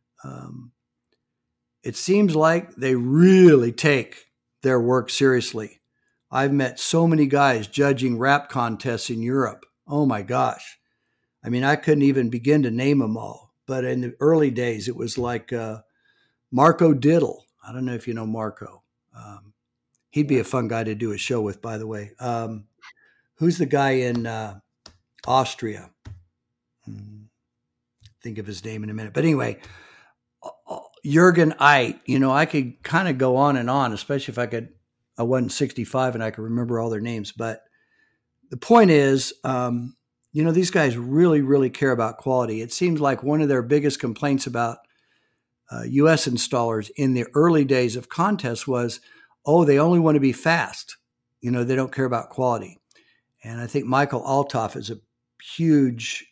it seems like they really take their work seriously. I've met so many guys judging rap contests in Europe. Oh my gosh. I mean, I couldn't even begin to name them all. But in the early days, it was like Marco Diddle. I don't know if you know Marco. He'd be a fun guy to do a show with, by the way. Who's the guy in Austria? Think of his name in a minute. But anyway, Jürgen Eidt, I could kind of go on and on, especially if I wasn't 65 and I could remember all their names. But the point is, these guys really, really care about quality. It seems like one of their biggest complaints about U.S. installers in the early days of contests was, they only want to be fast. They don't care about quality. And I think Michael Althoff is a huge,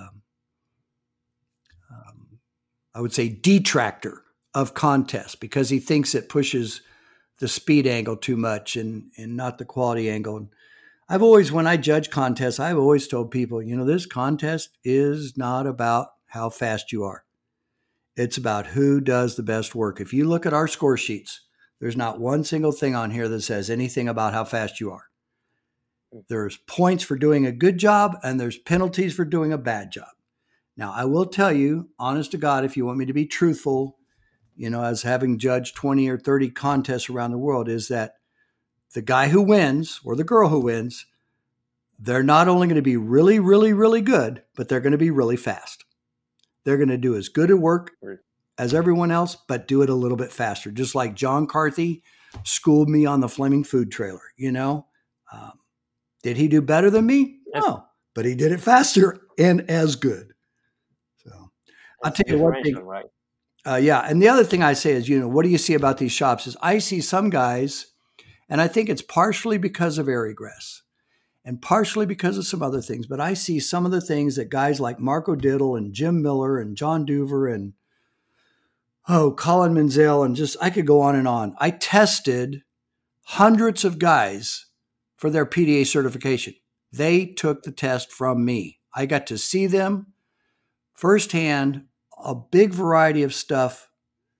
I would say, detractor of contests because he thinks it pushes the speed angle too much and not the quality angle. And I've always, when I judge contests, I've always told people, this contest is not about how fast you are. It's about who does the best work. If you look at our score sheets, there's not one single thing on here that says anything about how fast you are. There's points for doing a good job and there's penalties for doing a bad job. Now, I will tell you, honest to God, if you want me to be truthful, as having judged 20 or 30 contests around the world, is that the guy who wins or the girl who wins, they're not only going to be really, really, really good, but they're going to be really fast. They're going to do as good a work as everyone else, but do it a little bit faster. Just like John Carthy schooled me on the Fleming food trailer, Did he do better than me? No, but he did it faster and as good. So I'll tell you one thing. Right? And the other thing I say is, what do you see about these shops is I see some guys, and I think it's partially because of Aerograss and partially because of some other things, but I see some of the things that guys like Marco Diddle and Jim Miller and John Duver and Colin Menzel and I could go on and on. I tested hundreds of guys for their PDA certification. They took the test from me. I got to see them firsthand, a big variety of stuff.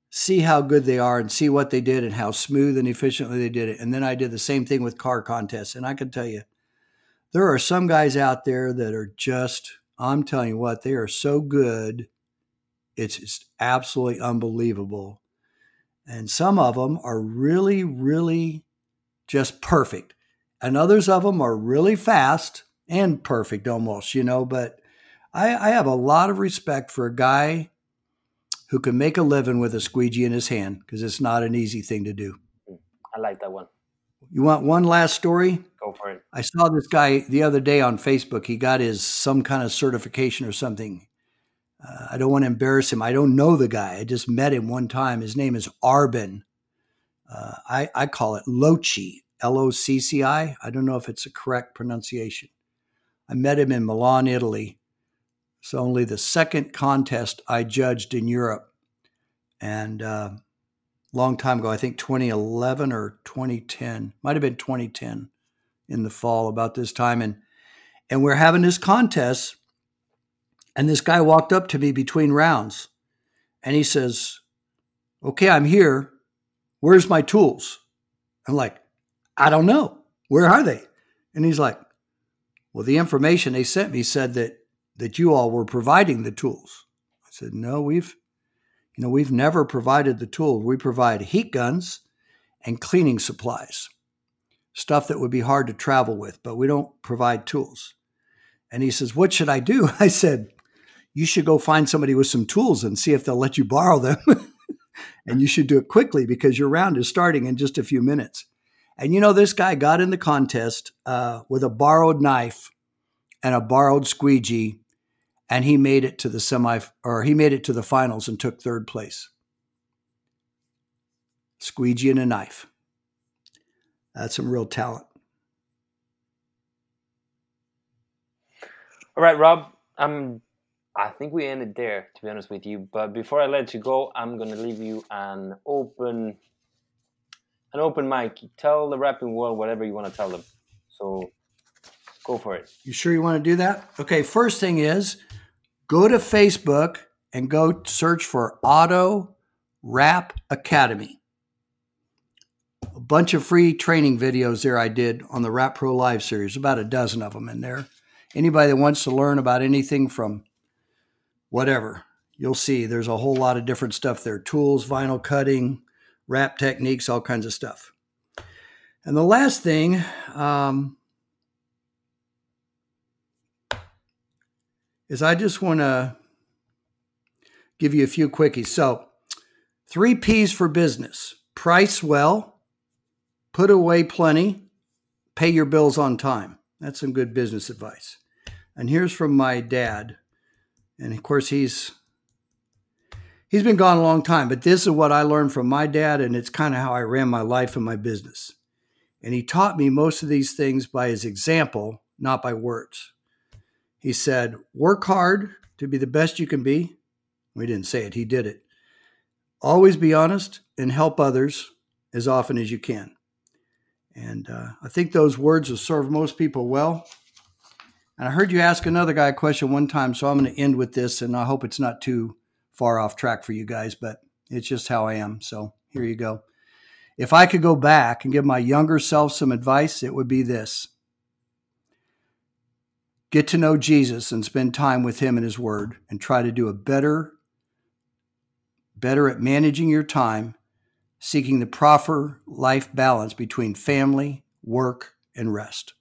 see how good they are and see what they did and how smooth and efficiently they did it. And then I did the same thing with car contests. And I can tell you, there are some guys out there that are just, I'm telling you what, they are so good. It's just absolutely unbelievable. And some of them are really, really just perfect. And others of them are really fast and perfect almost, but I have a lot of respect for a guy who can make a living with a squeegee in his hand, because it's not an easy thing to do. I like that one. You want one last story? Go for it. I saw this guy the other day on Facebook. He got some kind of certification or something. I don't want to embarrass him. I don't know the guy. I just met him one time. His name is Arbin. I call it Locci, Locci. I don't know if it's a correct pronunciation. I met him in Milan, Italy. It's only the second contest I judged in Europe. And long time ago, I think 2011 or 2010, might have been 2010 in the fall about this time. And we're having this contest. And this guy walked up to me between rounds and he says, "Okay, I'm here. Where's my tools?" I'm like, "I don't know. Where are they?" And he's like, "Well, the information they sent me said that you all were providing the tools." I said, "No, we've never provided the tools. We provide heat guns and cleaning supplies, stuff that would be hard to travel with, but we don't provide tools." And he says, "What should I do?" I said, "You should go find somebody with some tools and see if they'll let you borrow them." And you should do it quickly because your round is starting in just a few minutes. And this guy got in the contest with a borrowed knife and a borrowed squeegee, and he made it to the finals and took third place. Squeegee and a knife. That's some real talent. All right, Rob. I think we ended there, to be honest with you. But before I let you go, I'm going to leave you an open mic. Tell the rapping world whatever you want to tell them. So go for it. You sure you want to do that? Okay, first thing is go to Facebook and go search for Auto Rap Academy. A bunch of free training videos there I did on the Rap Pro Live series, about a dozen of them in there. Anybody that wants to learn about anything from whatever, you'll see there's a whole lot of different stuff there. Tools, vinyl cutting, rap techniques, all kinds of stuff. And the last thing is I just want to give you a few quickies. So 3 P's for business: price well, put away plenty, pay your bills on time. That's some good business advice. And here's from my dad. And of course, he's been gone a long time, but this is what I learned from my dad, and it's kind of how I ran my life and my business. And he taught me most of these things by his example, not by words. He said, "Work hard to be the best you can be." We didn't say it, he did it. "Always be honest and help others as often as you can." And I think those words will serve most people well. And I heard you ask another guy a question one time, so I'm going to end with this, and I hope it's not too far off track for you guys, but it's just how I am. So here you go. If I could go back and give my younger self some advice, it would be this: get to know Jesus and spend time with him and his word, and try to do a better at managing your time, seeking the proper life balance between family, work, and rest.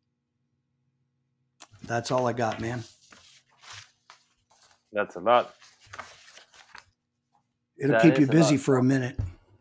That's all I got, man. That's a lot. It'll keep you busy for a minute.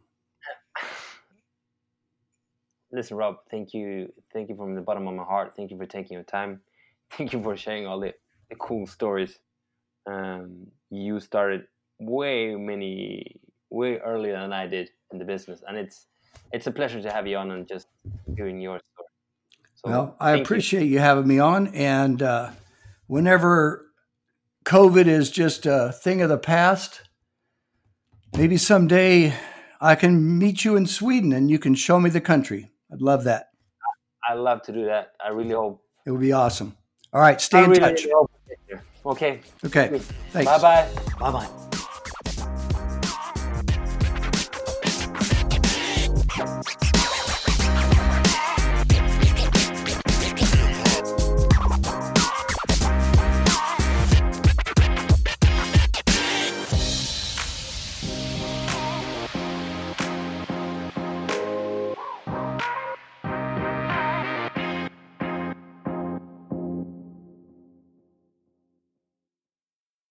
Listen, Rob, thank you from the bottom of my heart. Thank you for taking your time. Thank you for sharing all the cool stories. You started way earlier than I did in the business, and it's a pleasure to have you on and just hearing your story. So, well, I appreciate you having me on, and whenever COVID is just a thing of the past, maybe someday I can meet you in Sweden and you can show me the country. I'd love that. I'd love to do that. I really hope. It would be awesome. All right, stay in touch. Okay. Okay. Thanks. Bye-bye. Bye-bye.